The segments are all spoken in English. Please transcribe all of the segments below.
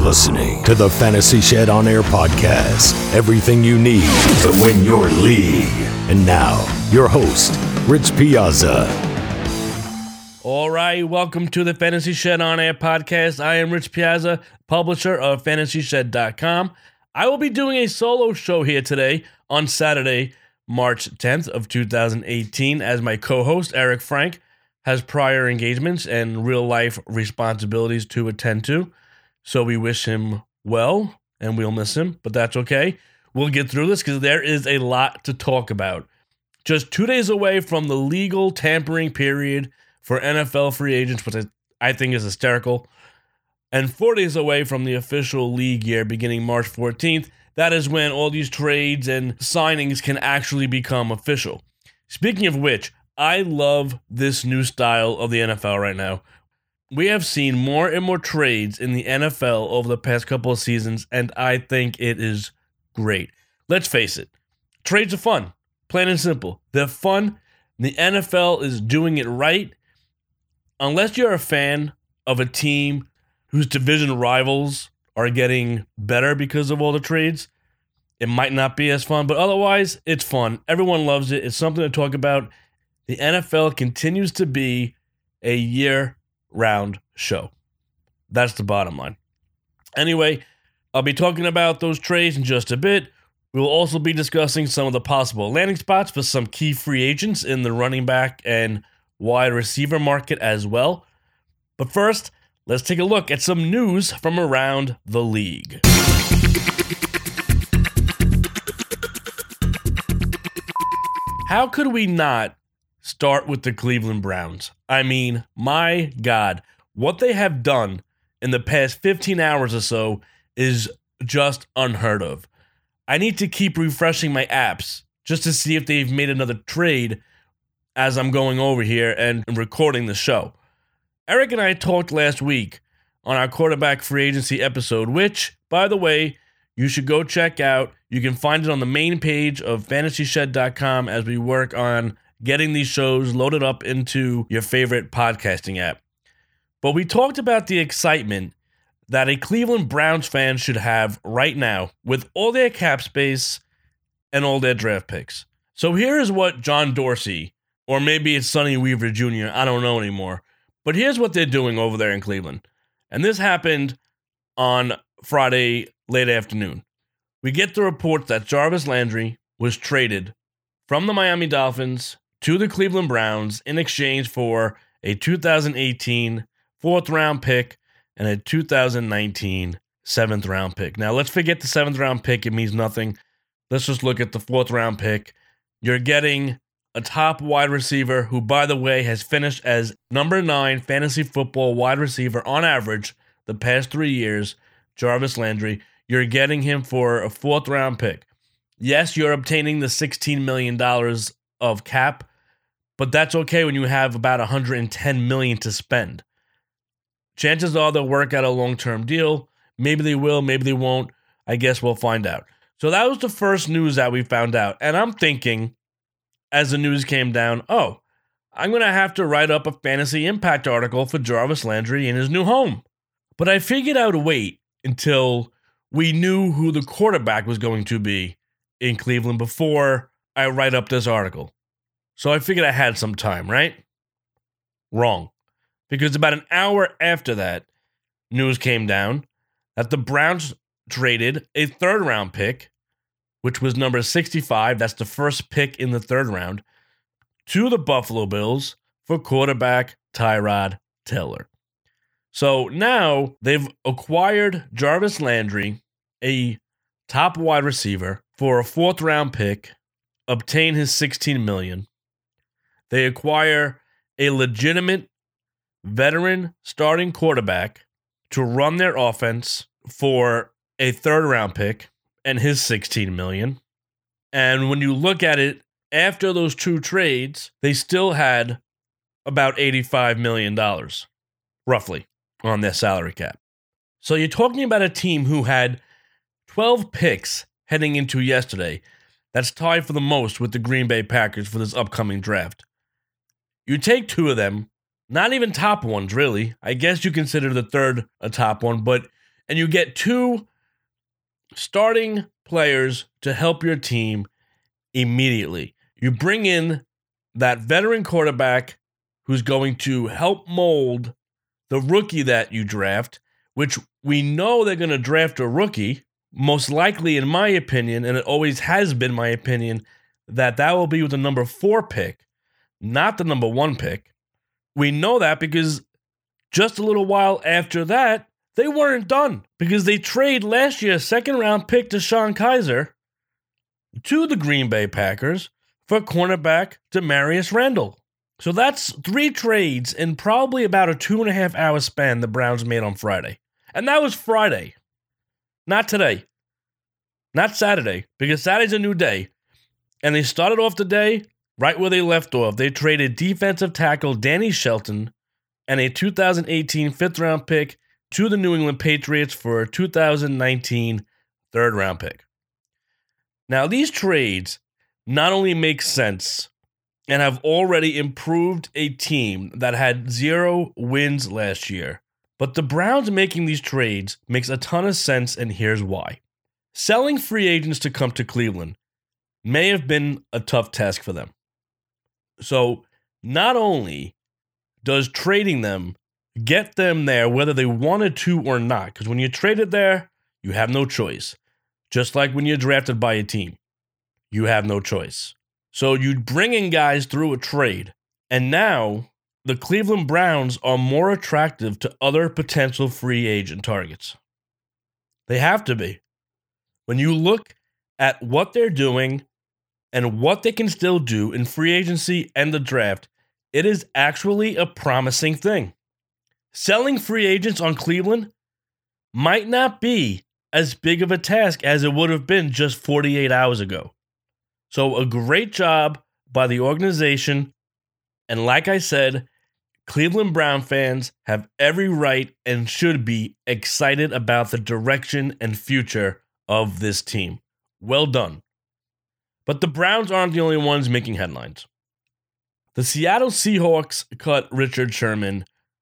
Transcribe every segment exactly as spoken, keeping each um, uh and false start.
listening to the Fantasy Shed On Air podcast. Everything you need to win your league. And now, your host, Rich Piazza. All right, welcome to the Fantasy Shed On Air podcast. I am Rich Piazza, publisher of fantasy shed dot com. I will be doing a solo show here today on Saturday, March tenth of two thousand eighteen, as my co-host, Eric Frank, has prior engagements and real-life responsibilities to attend to. So we wish him well, and we'll miss him, but that's okay. We'll get through this because there is a lot to talk about. Just two days away from the legal tampering period for N F L free agents, which I, I think is hysterical, and four days away from the official league year beginning March fourteenth. That is when all these trades and signings can actually become official. Speaking of which, I love this new style of the N F L right now. We have seen more and more trades in the N F L over the past couple of seasons, and I think it is great. Let's face it, trades are fun, plain and simple. They're fun. The N F L is doing it right. Unless you're a fan of a team whose division rivals are getting better because of all the trades, it might not be as fun, but otherwise, it's fun. Everyone loves it. It's something to talk about. The N F L continues to be a year-round show. That's the bottom line. Anyway, I'll be talking about those trades in just a bit. We will also be discussing some of the possible landing spots for some key free agents in the running back and wide receiver market as well. But first, let's take a look at some news from around the league. How could we not start with the Cleveland Browns? I mean, my God, what they have done in the past fifteen hours or so is just unheard of. I need to keep refreshing my apps just to see if they've made another trade as I'm going over here and recording the show. Eric and I talked last week on our quarterback free agency episode, which, by the way, you should go check out. You can find it on the main page of fantasy shed dot com as we work on getting these shows loaded up into your favorite podcasting app. But we talked about the excitement that a Cleveland Browns fan should have right now with all their cap space and all their draft picks. So here is what John Dorsey, or maybe it's Sonny Weaver Junior, I don't know anymore. But here's what they're doing over there in Cleveland. And this happened on Friday late afternoon. We get the report that Jarvis Landry was traded from the Miami Dolphins to the Cleveland Browns in exchange for a two thousand eighteen fourth round pick and a two thousand nineteen seventh round pick. Now, let's forget the seventh round pick. It means nothing. Let's just look at the fourth round pick. You're getting a top wide receiver who, by the way, has finished as number nine fantasy football wide receiver on average the past three years, Jarvis Landry. You're getting him for a fourth round pick. Yes, you're obtaining the sixteen million dollars of cap, but that's okay when you have about one hundred ten million dollars to spend. Chances are they'll work out a long-term deal. Maybe they will, maybe they won't. I guess we'll find out. So that was the first news that we found out. And I'm thinking, as the news came down, oh, I'm going to have to write up a fantasy impact article for Jarvis Landry in his new home. But I figured I would wait until we knew who the quarterback was going to be in Cleveland before I write up this article. So I figured I had some time, right? Wrong. Because about an hour after that, news came down that the Browns traded a third round pick, which was number sixty-five, that's the first pick in the third round, to the Buffalo Bills for quarterback Tyrod Taylor. So now they've acquired Jarvis Landry, a top wide receiver, for a fourth round pick, obtain his sixteen million dollars. They acquire a legitimate veteran starting quarterback to run their offense for a third round pick and his sixteen million dollars. And when you look at it, after those two trades, they still had about eighty-five million dollars, roughly, on their salary cap. So you're talking about a team who had twelve picks heading into yesterday. That's tied for the most with the Green Bay Packers for this upcoming draft. You take two of them, not even top ones, really. I guess you consider the third a top one, but and you get two starting players to help your team immediately. You bring in that veteran quarterback who's going to help mold the rookie that you draft, which we know they're going to draft a rookie, most likely, in my opinion, and it always has been my opinion, that that will be with the number four pick, not the number one pick. We know that because just a little while after that, they weren't done because they trade last year's second round pick DeShone Kizer to the Green Bay Packers for cornerback Demarius Randall. So that's three trades in probably about a two and a half hour span the Browns made on Friday. And that was Friday, not today, not Saturday, because Saturday's a new day. And they started off the day right where they left off. They traded defensive tackle Danny Shelton and a two thousand eighteen fifth round pick to the New England Patriots for a two thousand nineteen third round pick. Now, these trades not only make sense and have already improved a team that had zero wins last year, but the Browns making these trades makes a ton of sense, and here's why. Selling free agents to come to Cleveland may have been a tough task for them. So not only does trading them get them there whether they wanted to or not, because when you're traded there, you have no choice. Just like when you're drafted by a team, you have no choice. So you bring in guys through a trade, and now the Cleveland Browns are more attractive to other potential free agent targets. They have to be. When you look at what they're doing and what they can still do in free agency and the draft, it is actually a promising thing. Selling free agents on Cleveland might not be as big of a task as it would have been just forty-eight hours ago. So a great job by the organization. And like I said, Cleveland Brown fans have every right and should be excited about the direction and future of this team. Well done. But the Browns aren't the only ones making headlines. The Seattle Seahawks cut Richard Sherman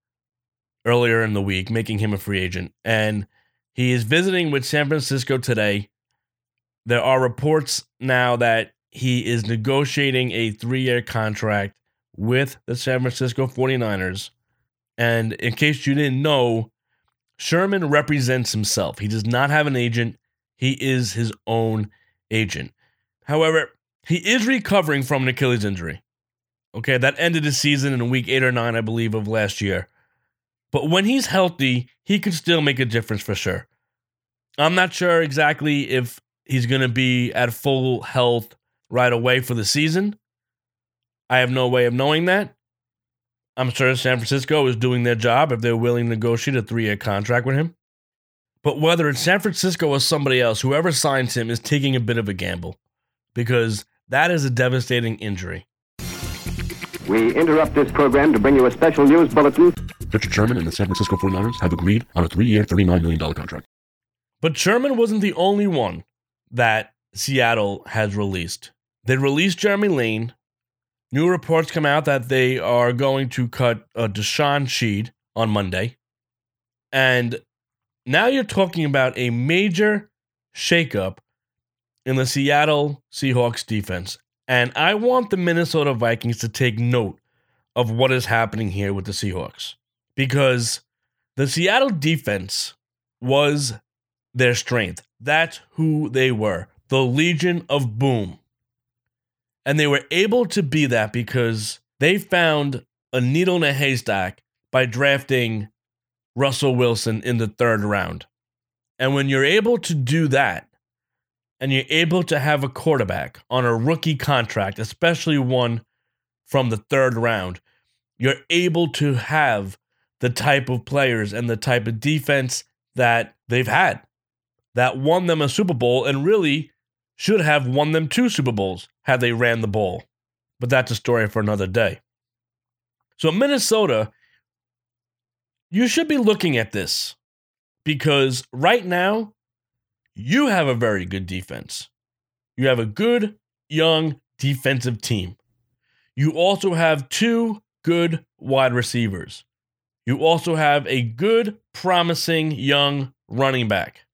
earlier in the week, making him a free agent, and he is visiting with San Francisco today. There are reports now that he is negotiating a three-year contract with the San Francisco forty-niners. And in case you didn't know, Sherman represents himself. He does not have an agent. He is his own agent. However, he is recovering from an Achilles injury. Okay, that ended his season in week eight or nine, I believe, of last year. But when he's healthy, he could still make a difference for sure. I'm not sure exactly if he's going to be at full health right away for the season. I have no way of knowing that. I'm sure San Francisco is doing their job if they're willing to negotiate a three-year contract with him. But whether it's San Francisco or somebody else, whoever signs him is taking a bit of a gamble, because that is a devastating injury. We interrupt this program to bring you a special news bulletin. Richard Sherman and the San Francisco forty-niners have agreed on a three-year, thirty-nine million dollars contract. But Sherman wasn't the only one that Seattle has released. They released Jeremy Lane. New reports come out that they are going to cut uh, Deshaun Sheed on Monday. And now you're talking about a major shakeup in the Seattle Seahawks defense. And I want the Minnesota Vikings to take note of what is happening here with the Seahawks. Because the Seattle defense was their strength. That's who they were. The Legion of Boom. And they were able to be that because they found a needle in a haystack by drafting Russell Wilson in the third round. And when you're able to do that, and you're able to have a quarterback on a rookie contract, especially one from the third round, you're able to have the type of players and the type of defense that they've had that won them a Super Bowl and really should have won them two Super Bowls had they ran the ball. But that's a story for another day. So Minnesota, you should be looking at this because right now, you have a very good defense. You have a good, young defensive team. You also have two good wide receivers. You also have a good, promising young running back.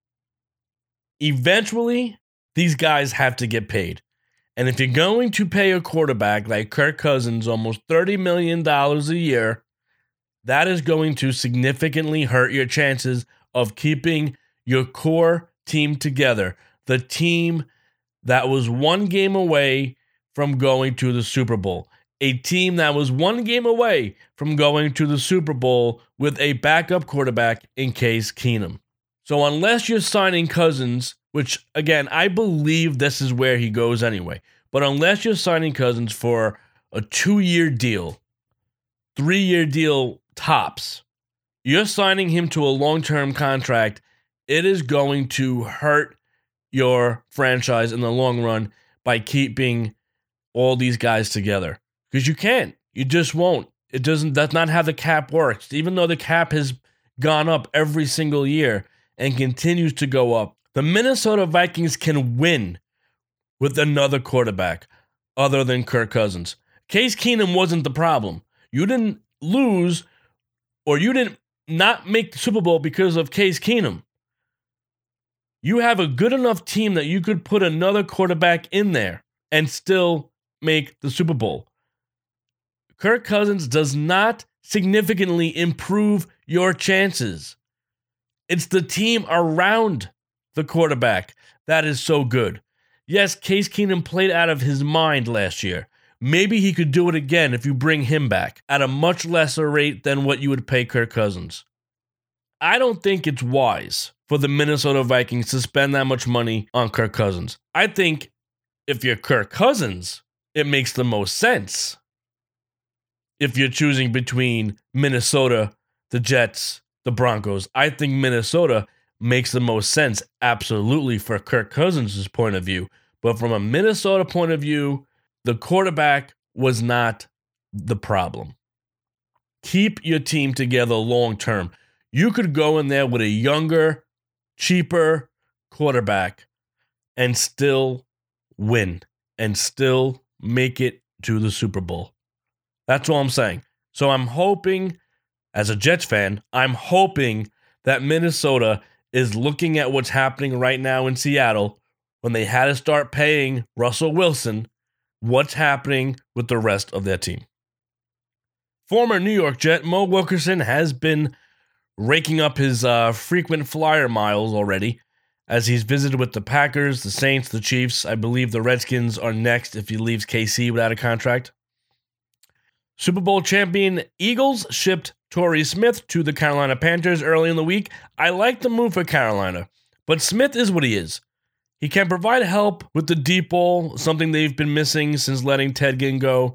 Eventually, these guys have to get paid. And if you're going to pay a quarterback like Kirk Cousins almost thirty million dollars a year, that is going to significantly hurt your chances of keeping your core team together. The team that was one game away from going to the Super Bowl. A team that was one game away from going to the Super Bowl with a backup quarterback in Case Keenum. So unless you're signing Cousins, which again, I believe this is where he goes anyway, but unless you're signing Cousins for a two-year deal, three-year deal tops, you're signing him to a long-term contract, it is going to hurt your franchise in the long run by keeping all these guys together. Because you can't. You just won't. It doesn't, that's not how the cap works. Even though the cap has gone up every single year and continues to go up, the Minnesota Vikings can win with another quarterback other than Kirk Cousins. Case Keenum wasn't the problem. You didn't lose or you didn't not make the Super Bowl because of Case Keenum. You have a good enough team that you could put another quarterback in there and still make the Super Bowl. Kirk Cousins does not significantly improve your chances. It's the team around the quarterback that is so good. Yes, Case Keenum played out of his mind last year. Maybe he could do it again if you bring him back at a much lesser rate than what you would pay Kirk Cousins. I don't think it's wise for the Minnesota Vikings to spend that much money on Kirk Cousins. I think if you're Kirk Cousins, it makes the most sense. If you're choosing between Minnesota, the Jets, the Broncos, I think Minnesota makes the most sense, absolutely, for Kirk Cousins' point of view. But from a Minnesota point of view, the quarterback was not the problem. Keep your team together long term. You could go in there with a younger, cheaper quarterback and still win and still make it to the Super Bowl. That's all I'm saying. So I'm hoping, as a Jets fan, I'm hoping that Minnesota is looking at what's happening right now in Seattle when they had to start paying Russell Wilson, what's happening with the rest of their team. Former New York Jet Mo Wilkerson has been raking up his uh, frequent flyer miles already as he's visited with the Packers, the Saints, the Chiefs. I believe the Redskins are next if he leaves K C without a contract. Super Bowl champion Eagles shipped Torrey Smith to the Carolina Panthers early in the week. I like the move for Carolina, but Smith is what he is. He can provide help with the deep ball, something they've been missing since letting Ted Ginn go.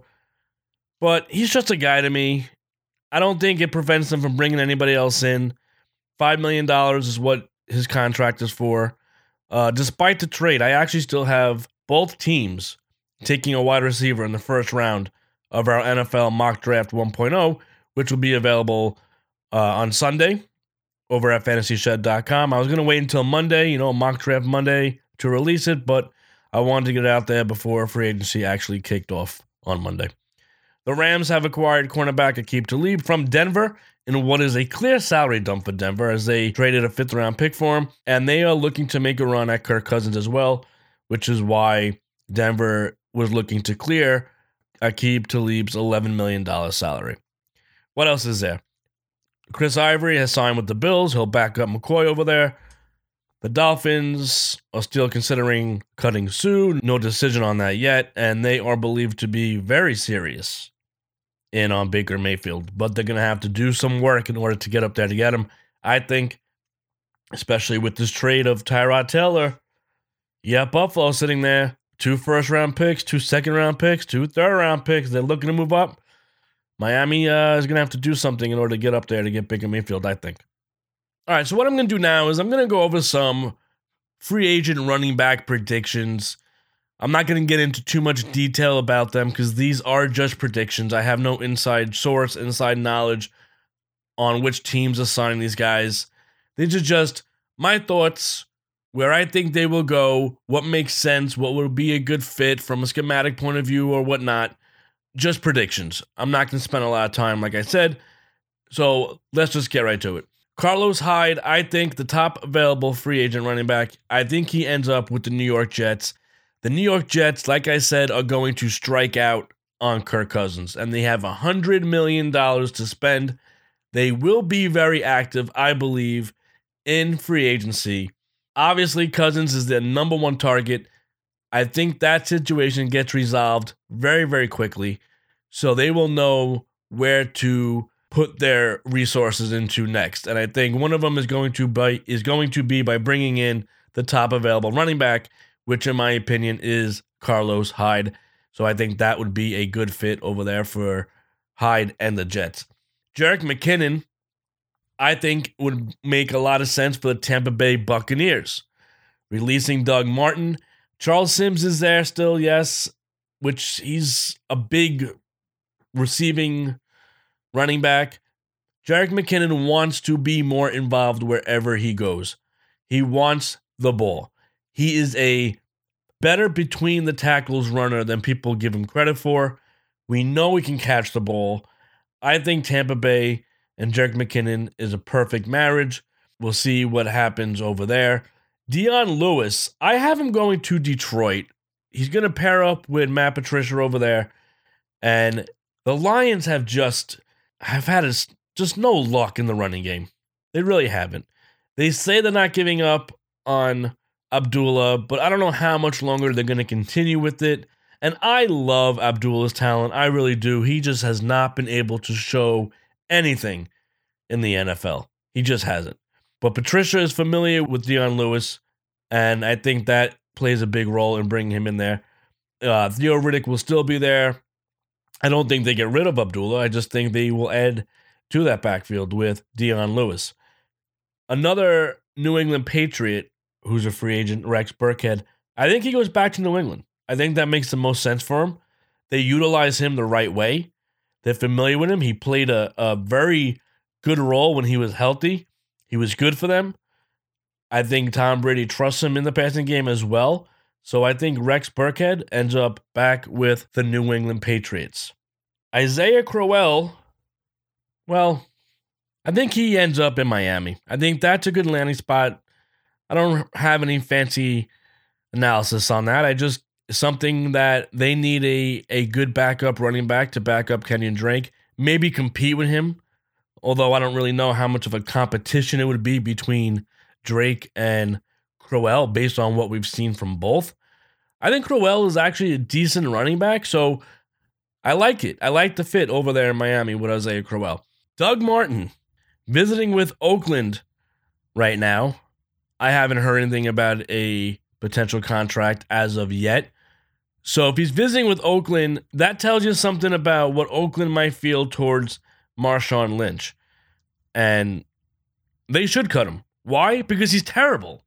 But he's just a guy to me. I don't think it prevents them from bringing anybody else in. five million dollars is what his contract is for. Uh, despite the trade, I actually still have both teams taking a wide receiver in the first round of our N F L Mock Draft one point oh, which will be available uh, on Sunday over at fantasy shed dot com. I was going to wait until Monday, you know, Mock Draft Monday, to release it, but I wanted to get it out there before free agency actually kicked off on Monday. The Rams have acquired cornerback Aqib Talib from Denver in what is a clear salary dump for Denver as they traded a fifth-round pick for him, and they are looking to make a run at Kirk Cousins as well, which is why Denver was looking to clear Aqib Talib's eleven million dollars salary. What else is there? Chris Ivory has signed with the Bills. He'll back up McCoy over there. The Dolphins are still considering cutting Sue. No decision on that yet, and they are believed to be very serious in on Baker Mayfield, but they're going to have to do some work in order to get up there to get him. I think, especially with this trade of Tyrod Taylor, yeah, Buffalo sitting there, two first-round picks, two second-round picks, two third-round picks. They're looking to move up. Miami uh, is going to have to do something in order to get up there to get Baker Mayfield, I think. All right, so what I'm going to do now is I'm going to go over some free agent running back predictions. I'm not going to get into too much detail about them because these are just predictions. I have no inside source, inside knowledge on which teams are signing these guys. These are just my thoughts, where I think they will go, what makes sense, what would be a good fit from a schematic point of view or whatnot. Just predictions. I'm not going to spend a lot of time, like I said. So let's just get right to it. Carlos Hyde, I think the top available free agent running back, I think he ends up with the New York Jets. The New York Jets, like I said, are going to strike out on Kirk Cousins, and they have one hundred million dollars to spend. They will be very active, I believe, in free agency. Obviously, Cousins is their number one target. I think that situation gets resolved very, very quickly, so they will know where to put their resources into next. And I think one of them is going to be, is going to be by bringing in the top available running back, which in my opinion is Carlos Hyde. So I think that would be a good fit over there for Hyde and the Jets. Jerick McKinnon, I think, would make a lot of sense for the Tampa Bay Buccaneers. Releasing Doug Martin. Charles Sims is there still, yes, which he's a big receiving running back. Jerick McKinnon wants to be more involved wherever he goes. He wants the ball. He is a better between the tackles runner than people give him credit for. We know he can catch the ball. I think Tampa Bay and Jerick McKinnon is a perfect marriage. We'll see what happens over there. Dion Lewis, I have him going to Detroit. He's going to pair up with Matt Patricia over there. And the Lions have just have had a, just no luck in the running game. They really haven't. They say they're not giving up on Abdullah, but I don't know how much longer they're going to continue with it. And I love Abdullah's talent. I really do. He just has not been able to show anything in the N F L. He just hasn't. But Patricia is familiar with Dion Lewis, and I think that plays a big role in bringing him in there. Uh, Theo Riddick will still be there. I don't think they get rid of Abdullah. I just think they will add to that backfield with Dion Lewis. Another New England Patriot who's a free agent, Rex Burkhead, I think he goes back to New England. I think that makes the most sense for him. They utilize him the right way. They're familiar with him. He played a, a very good role when he was healthy. He was good for them. I think Tom Brady trusts him in the passing game as well. So I think Rex Burkhead ends up back with the New England Patriots. Isaiah Crowell, well, I think he ends up in Miami. I think that's a good landing spot. I don't have any fancy analysis on that. I just, something that they need a, a good backup running back to back up Kenyon Drake. Maybe compete with him, although I don't really know how much of a competition it would be between Drake and Crowell based on what we've seen from both. I think Crowell is actually a decent running back, so I like it. I like the fit over there in Miami with Isaiah Crowell. Doug Martin, visiting with Oakland right now. I haven't heard anything about a potential contract as of yet. So if he's visiting with Oakland, that tells you something about what Oakland might feel towards Marshawn Lynch. And they should cut him. Why? Because he's terrible.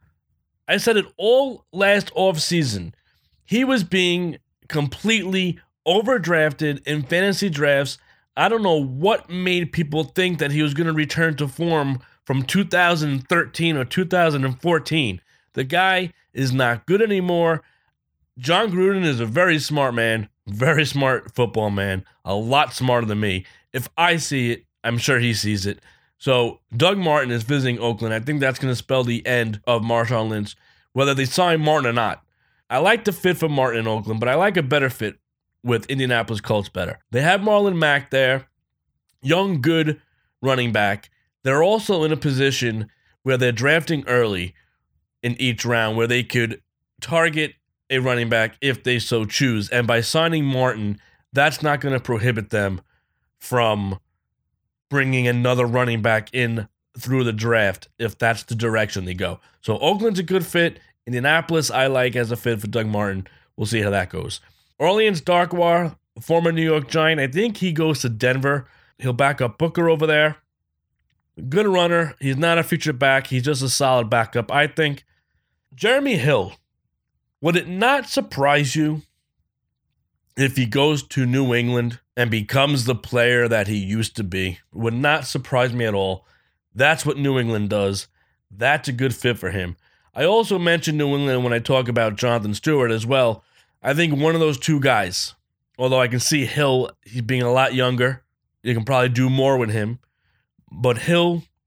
I said it all last offseason. He was being completely overdrafted in fantasy drafts. I don't know what made people think that he was going to return to form from two thousand thirteen or two thousand fourteen. The guy is not good anymore. John Gruden is a very smart man, very smart football man, a lot smarter than me. If I see it, I'm sure he sees it. So Doug Martin is visiting Oakland. I think that's going to spell the end of Marshawn Lynch, whether they sign Martin or not. I like the fit for Martin in Oakland, but I like a better fit with Indianapolis Colts better. They have Marlon Mack there, young, good running back. They're also in a position where they're drafting early in each round where they could target a running back if they so choose. And by signing Martin, that's not going to prohibit them from bringing another running back in through the draft if that's the direction they go. So Oakland's a good fit. Indianapolis, I like as a fit for Doug Martin. We'll see how that goes. Orleans Darkwa, former New York Giant, I think he goes to Denver. He'll back up Booker over there. Good runner. He's not a future back. He's just a solid backup, I think. Jeremy Hill. Would it not surprise you if he goes to New England and becomes the player that he used to be? It would not surprise me at all. That's what New England does. That's a good fit for him. I also mentioned New England when I talk about Jonathan Stewart as well. I think one of those two guys, although I can see Hill, he's being a lot younger. You can probably do more with him. But Hill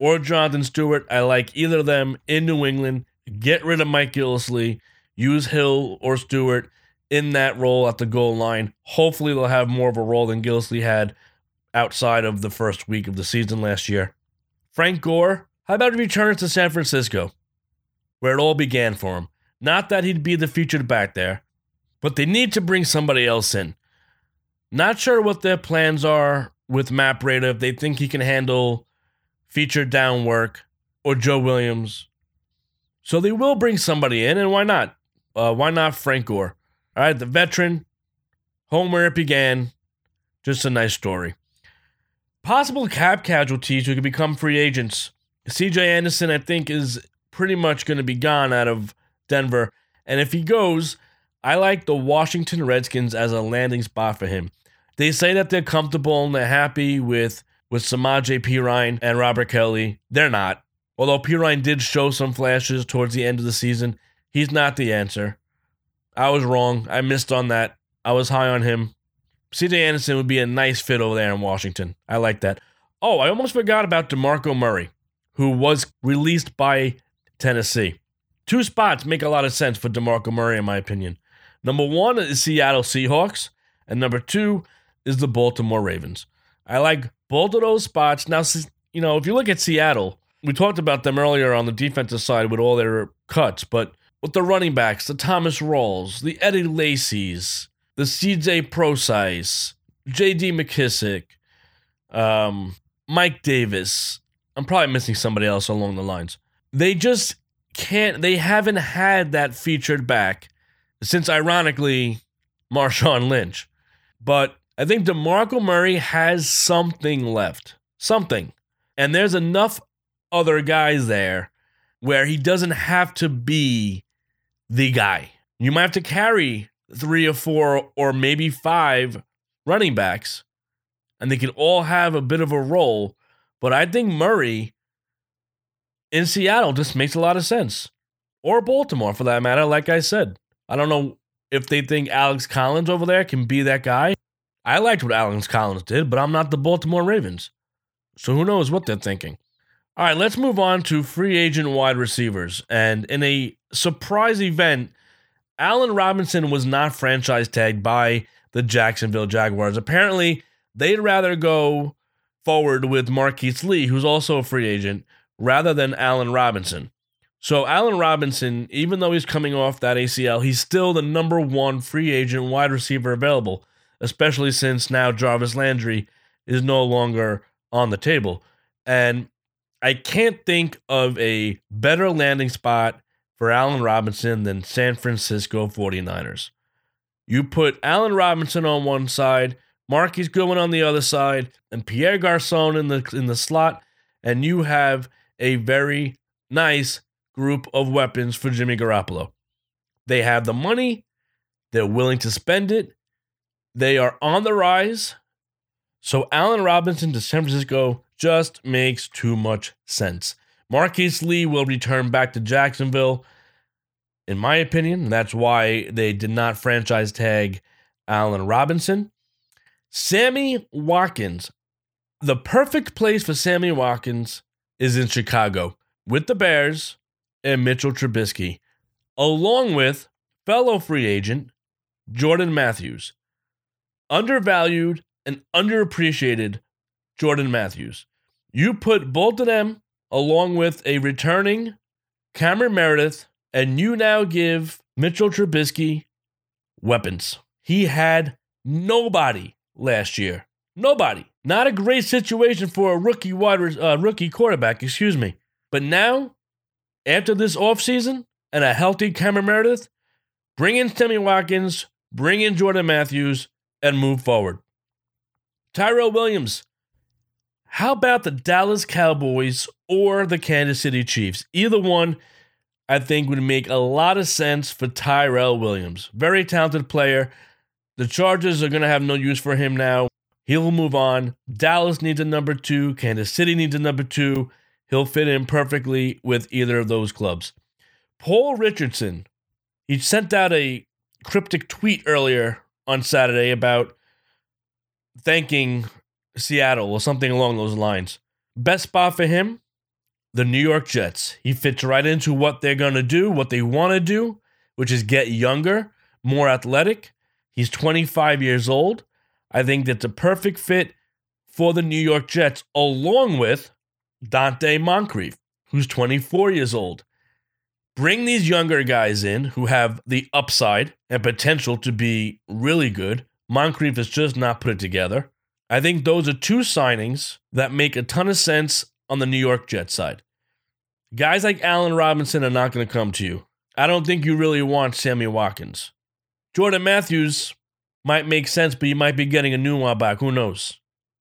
or Jonathan Stewart. I like either of them in New England. Get rid of Mike Gillislee. Use Hill or Stewart in that role at the goal line. Hopefully they'll have more of a role than Gillislee had outside of the first week of the season last year. Frank Gore, how about he returns to San Francisco, where it all began for him? Not that he'd be the featured back there, but they need to bring somebody else in. Not sure what their plans are with Matt Breida, if they think he can handle featured down work, or Joe Williams. So they will bring somebody in, and why not? Uh, why not Frank Gore? All right, the veteran, home where it began, just a nice story. Possible cap casualties who could become free agents. C J Anderson, I think, is pretty much going to be gone out of Denver. And if he goes, I like the Washington Redskins as a landing spot for him. They say that they're comfortable and they're happy with, with Samaje Perine and Robert Kelly. They're not. Although Perine did show some flashes towards the end of the season, he's not the answer. I was wrong. I missed on that. I was high on him. C J Anderson would be a nice fit over there in Washington. I like that. Oh, I almost forgot about DeMarco Murray, who was released by Tennessee. Two spots make a lot of sense for DeMarco Murray, in my opinion. Number one is Seattle Seahawks, and number two is the Baltimore Ravens. I like both of those spots. Now, you know, if you look at Seattle, we talked about them earlier on the defensive side with all their cuts, but with the running backs, the Thomas Rawls, the Eddie Lacy's, the C J Prosise, J D McKissick, um, Mike Davis. I'm probably missing somebody else along the lines. They just can't, they haven't had that featured back since, ironically, Marshawn Lynch. But I think DeMarco Murray has something left. Something. And there's enough other guys there where he doesn't have to be the guy. You might have to carry three or four or maybe five running backs, and they can all have a bit of a role. But I think Murray in Seattle just makes a lot of sense. Or Baltimore, for that matter, like I said. I don't know if they think Alex Collins over there can be that guy. I liked what Alex Collins did, but I'm not the Baltimore Ravens. So who knows what they're thinking. All right, let's move on to free agent wide receivers. And in a surprise event, Allen Robinson was not franchise tagged by the Jacksonville Jaguars. Apparently, they'd rather go forward with Marquise Lee, who's also a free agent, rather than Allen Robinson. So Allen Robinson, even though he's coming off that A C L, he's still the number one free agent wide receiver available, especially since now Jarvis Landry is no longer on the table. And I can't think of a better landing spot for Allen Robinson than San Francisco forty-niners. You put Allen Robinson on one side, Marquise Goodwin on the other side, and Pierre Garçon in the in the slot, and you have a very nice group of weapons for Jimmy Garoppolo. They have the money, they're willing to spend it, they are on the rise. So Allen Robinson to San Francisco just makes too much sense. Marquise Lee will return back to Jacksonville, in my opinion. That's why they did not franchise tag Allen Robinson. Sammy Watkins. The perfect place for Sammy Watkins is in Chicago with the Bears and Mitchell Trubisky, along with fellow free agent Jordan Matthews. Undervalued and underappreciated Jordan Matthews. You put both of them along with a returning Cameron Meredith, and you now give Mitchell Trubisky weapons. He had nobody last year. Nobody. Not a great situation for a rookie wide uh, rookie quarterback, excuse me. But now, after this offseason and a healthy Cameron Meredith, bring in Sammy Watkins, bring in Jordan Matthews, and move forward. Tyrell Williams. How about the Dallas Cowboys or the Kansas City Chiefs? Either one, I think, would make a lot of sense for Tyrell Williams. Very talented player. The Chargers are going to have no use for him now. He'll move on. Dallas needs a number two. Kansas City needs a number two. He'll fit in perfectly with either of those clubs. Paul Richardson. He sent out a cryptic tweet earlier on Saturday about thanking Seattle or something along those lines. Best spot for him, the New York Jets. He fits right into what they're going to do, what they want to do, which is get younger, more athletic. He's twenty-five years old. I think that's a perfect fit for the New York Jets, along with Dante Moncrief, who's twenty-four years old. Bring these younger guys in who have the upside and potential to be really good. Moncrief has just not put it together. I think those are two signings that make a ton of sense on the New York Jets side. Guys like Allen Robinson are not going to come to you. I don't think you really want Sammy Watkins. Jordan Matthews might make sense, but you might be getting a new one back. Who knows?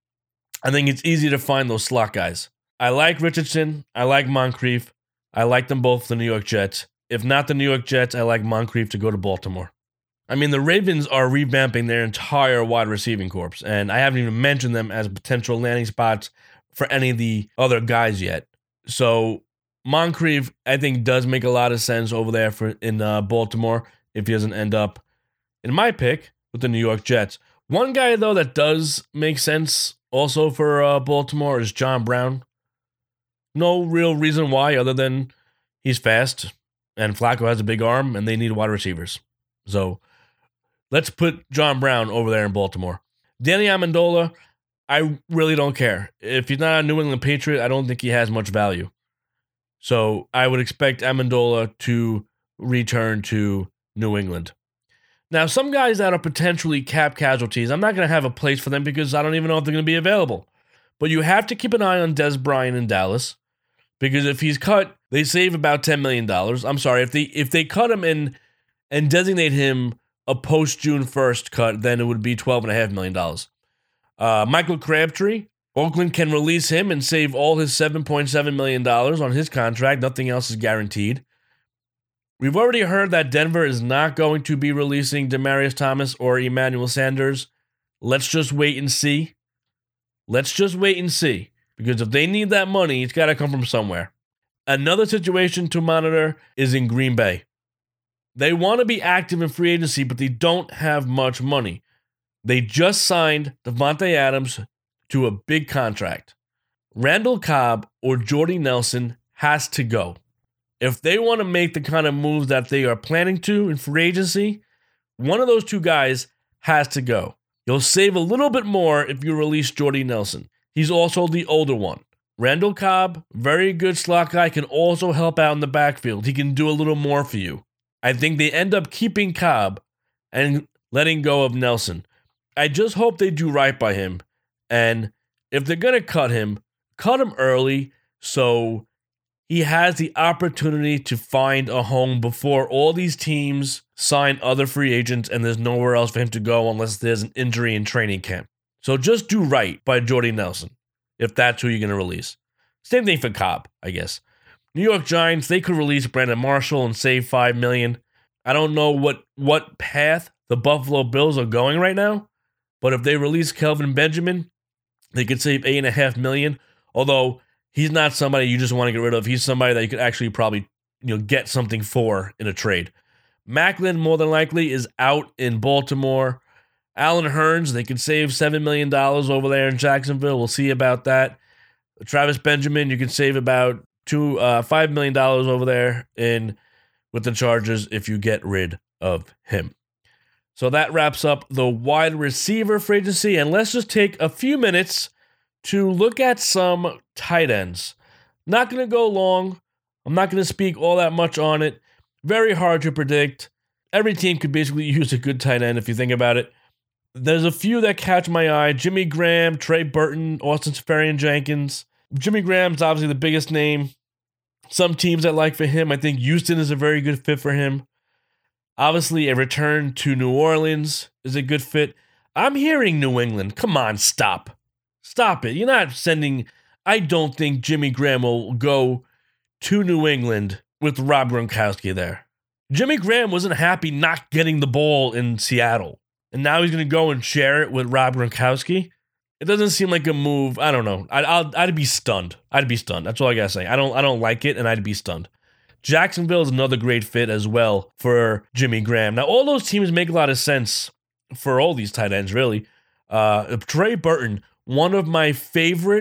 I think it's easy to find those slot guys. I like Richardson. I like Moncrief. I like them both, the New York Jets. If not the New York Jets, I like Moncrief to go to Baltimore. I mean, the Ravens are revamping their entire wide receiving corps, and I haven't even mentioned them as potential landing spots for any of the other guys yet. So Moncrief, I think, does make a lot of sense over there for in uh, Baltimore if he doesn't end up in my pick with the New York Jets. One guy, though, that does make sense also for uh, Baltimore is John Brown. No real reason why other than he's fast and Flacco has a big arm and they need wide receivers. So let's put John Brown over there in Baltimore. Danny Amendola, I really don't care. If he's not a New England Patriot, I don't think he has much value. So I would expect Amendola to return to New England. Now, some guys that are potentially cap casualties, I'm not going to have a place for them because I don't even know if they're going to be available. But you have to keep an eye on Des Bryant in Dallas because if he's cut, they save about ten million dollars. I'm sorry, if they if they cut him and and designate him a post-June first cut, then it would be twelve point five million dollars. Uh, Michael Crabtree, Oakland can release him and save all his seven point seven million dollars on his contract. Nothing else is guaranteed. We've already heard that Denver is not going to be releasing Demaryius Thomas or Emmanuel Sanders. Let's just wait and see. Let's just wait and see. Because if they need that money, it's got to come from somewhere. Another situation to monitor is in Green Bay. They want to be active in free agency, but they don't have much money. They just signed Devontae Adams to a big contract. Randall Cobb or Jordy Nelson has to go. If they want to make the kind of moves that they are planning to in free agency, one of those two guys has to go. You'll save a little bit more if you release Jordy Nelson. He's also the older one. Randall Cobb, very good slot guy, can also help out in the backfield. He can do a little more for you. I think they end up keeping Cobb and letting go of Nelson. I just hope they do right by him. And if they're going to cut him, cut him early so he has the opportunity to find a home before all these teams sign other free agents and there's nowhere else for him to go unless there's an injury in training camp. So just do right by Jordy Nelson if that's who you're going to release. Same thing for Cobb, I guess. New York Giants, they could release Brandon Marshall and save five million dollars. I don't know what, what path the Buffalo Bills are going right now, but if they release Kelvin Benjamin, they could save eight point five million dollars, although he's not somebody you just want to get rid of. He's somebody that you could actually probably you know get something for in a trade. Macklin, more than likely, is out in Baltimore. Allen Hurns, they could save seven million dollars over there in Jacksonville. We'll see about that. Travis Benjamin, you could save about two, uh, five million dollars over there in with the Chargers if you get rid of him. So that wraps up the wide receiver free agency. And let's just take a few minutes to look at some tight ends. Not going to go long. I'm not going to speak all that much on it. Very hard to predict. Every team could basically use a good tight end if you think about it. There's a few that catch my eye. Jimmy Graham, Trey Burton, Austin Seferian-Jenkins. Jimmy Graham's obviously the biggest name. Some teams I like for him. I think Houston is a very good fit for him. Obviously, a return to New Orleans is a good fit. I'm hearing New England. Come on, stop. Stop it. You're not sending... I don't think Jimmy Graham will go to New England with Rob Gronkowski there. Jimmy Graham wasn't happy not getting the ball in Seattle. And now he's going to go and share it with Rob Gronkowski. It doesn't seem like a move. I don't know. I'd, I'd, I'd be stunned. I'd be stunned. That's all I got to say. I don't, I don't like it, and I'd be stunned. Jacksonville is another great fit as well for Jimmy Graham. Now, all those teams make a lot of sense for all these tight ends, really. Uh, Trey Burton, one of my favorite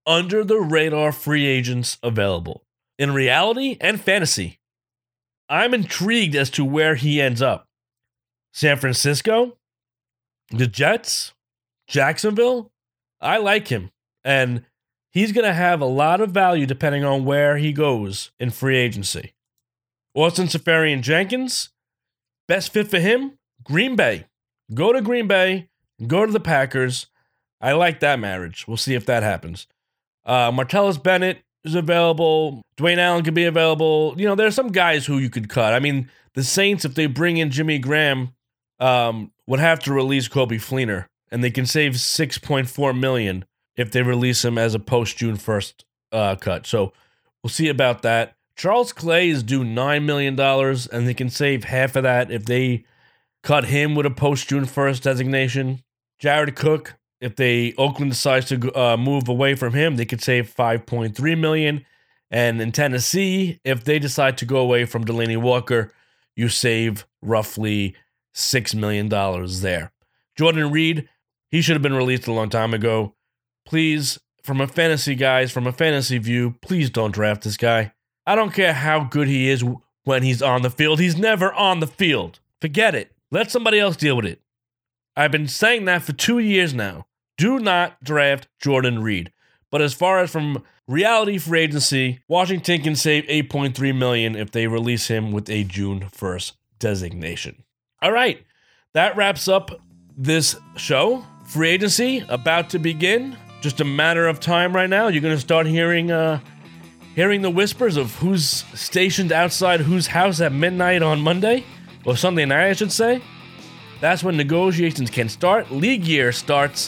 under the radar free agents available in reality and fantasy. I'm intrigued as to where he ends up. San Francisco, the Jets, Jacksonville. I like him, and he's going to have a lot of value depending on where he goes in free agency. Austin Seferian-Jenkins, best fit for him, Green Bay. Go to Green Bay, go to the Packers. I like that marriage. We'll see if that happens. Uh, Martellus Bennett is available. Dwayne Allen could be available. You know, there's some guys who you could cut. I mean, the Saints, if they bring in Jimmy Graham, um, would have to release Coby Fleener, and they can save six point four million dollars if they release him as a post-June first uh, cut. So we'll see about that. Charles Clay is due nine million dollars, and they can save half of that if they cut him with a post-June first designation. Jared Cook, if they Oakland decides to uh, move away from him, they could save five point three million dollars. And in Tennessee, if they decide to go away from Delaney Walker, you save roughly six million dollars there. Jordan Reed, he should have been released a long time ago. Please, from a fantasy guys, from a fantasy view, please don't draft this guy. I don't care how good he is when he's on the field. He's never on the field. Forget it. Let somebody else deal with it. I've been saying that for two years now. Do not draft Jordan Reed. But as far as from reality free agency, Washington can save eight point three million dollars if they release him with a June first designation. All right, that wraps up this show. Free agency about to begin. Just a matter of time right now. You're going to start hearing uh, hearing the whispers of who's stationed outside whose house at midnight on Monday, or Sunday night, I should say. That's when negotiations can start. League year starts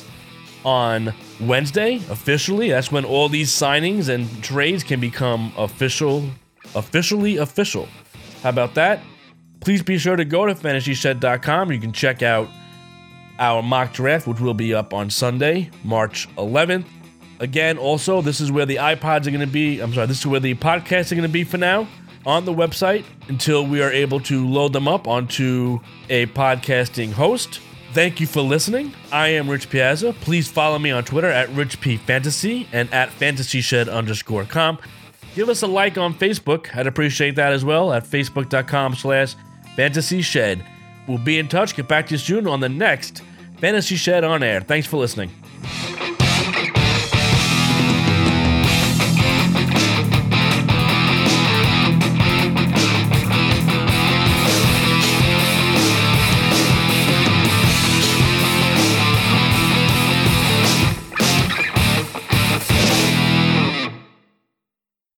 on Wednesday, officially. That's when all these signings and trades can become official, officially official. How about that? Please be sure to go to fantasy shed dot com. You can check out our mock draft, which will be up on Sunday, March eleventh. Again, also, this is where the iPods are going to be. I'm sorry, this is where the podcasts are going to be for now on the website until we are able to load them up onto a podcasting host. Thank you for listening. I am Rich Piazza. Please follow me on Twitter at RichPFantasy and at FantasyShed underscore com. Give us a like on Facebook. I'd appreciate that as well at Facebook.com slash FantasyShed. We'll be in touch. Get back to you soon on the next Fantasy Shed on Air. Thanks for listening.